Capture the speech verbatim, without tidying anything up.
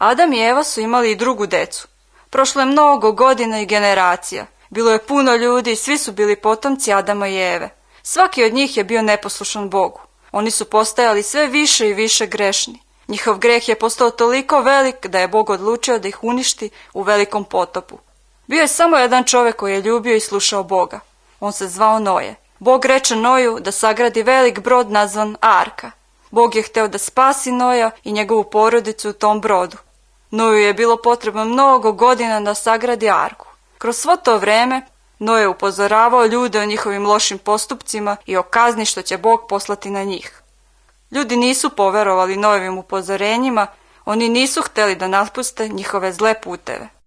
Adam i Eva su imali i drugu decu. Prošlo je mnogo godina i generacija. Bilo je puno ljudi i svi su bili potomci Adama i Eve. Svaki od njih je bio neposlušan Bogu. Oni su postajali sve više i više grešni. Njihov greh je postao toliko velik da je Bog odlučio da ih uništi u velikom potopu. Bio je samo jedan čovjek koji je ljubio i slušao Boga. On se zvao Noje. Bog reče Noju da sagradi velik brod nazvan Arka. Bog je hteo da spasi Noja i njegovu porodicu u tom brodu. Noju je bilo potrebno mnogo godina da sagradi Arku. Kroz svo to vreme Noje upozoravao ljude o njihovim lošim postupcima i o kazni što će Bog poslati na njih. Ljudi nisu poverovali Nojevim upozorenjima, oni nisu hteli da napuste njihove zle puteve.